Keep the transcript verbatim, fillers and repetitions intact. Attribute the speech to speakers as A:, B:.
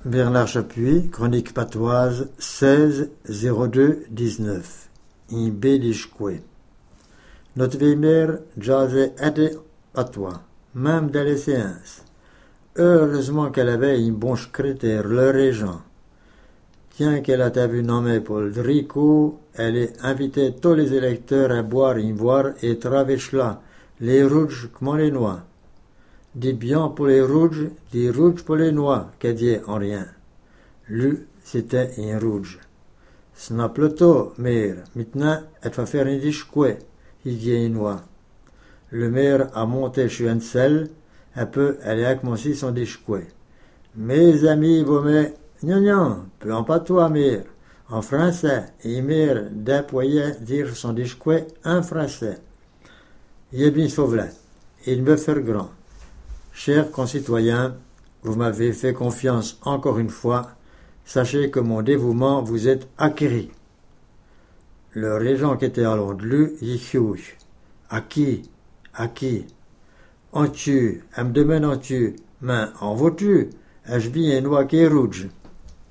A: Bernard Chapuis, chronique patoise, seize zéro deux dix-neuf. In Bédichkoué. Notre vieille mère jasait aide patois, même dans les séances. Heureusement qu'elle avait une bon secrétaire, le régent. Tiens qu'elle a vu nommer Paul Dricot, elle invitait tous les électeurs à boire une boire et traverser là, les rouges comme les noix. Dis bien pour les rouges, dis rouges pour les noix, qu'elle dit en rien. Lui, c'était un rouge. Snap le tôt, mère, maintenant, elle va faire un discouet, il dit une noix. Le maire a monté chez un sel, un peu, elle a commencé son discouet. Mes amis, vous me, non, non, peu en patois, mère, en français, et mère déployait dire son discouet en français. Il est bien sauvé, il me fait grand. Chers concitoyens, vous m'avez fait confiance encore une fois. Sachez que mon dévouement vous est acquis. Le régent qui était alors de lui, il dit à qui, à qui, en tu, elle me demande en tu, mais en veux-tu, ai-je bien une noix qui est rouge.